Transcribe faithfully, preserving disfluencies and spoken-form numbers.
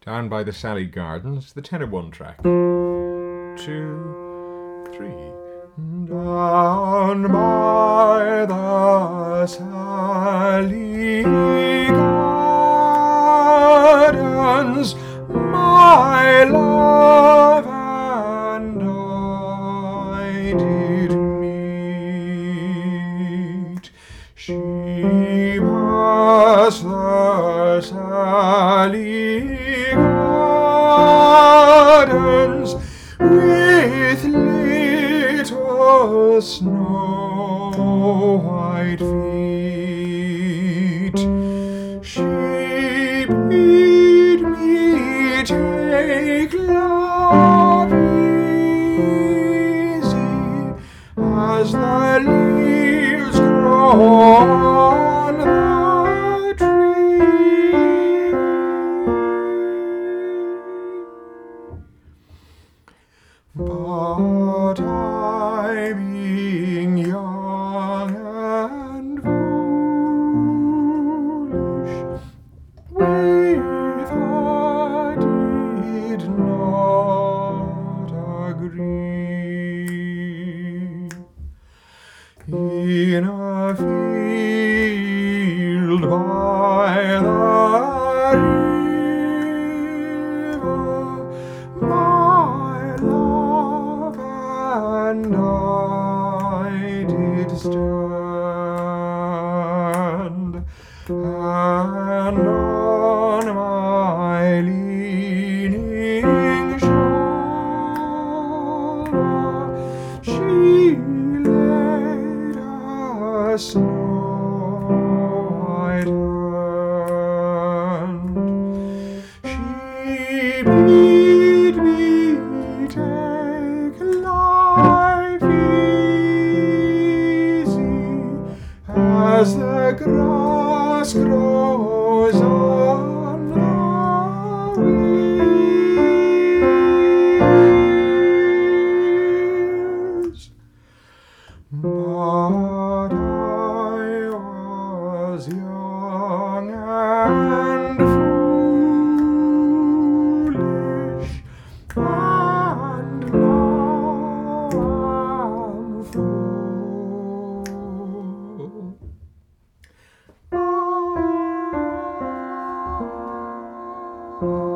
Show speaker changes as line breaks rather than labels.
Down by the Sally Gardens, the tenor one track. Two, three. Down by the Sally Gardens, my love and I did meet. She was the Sally Gardens with little snow white feet. She bid me take love easy as the leaves grow on the tree. But I, being young and foolish, with her did not agree. In a field by the river, my love and I did stand, and on my leaning shoulder she laid her snow white hand. She bid me take life easy as the grass grows on the hills. But I was young and foolish, and now I'm full.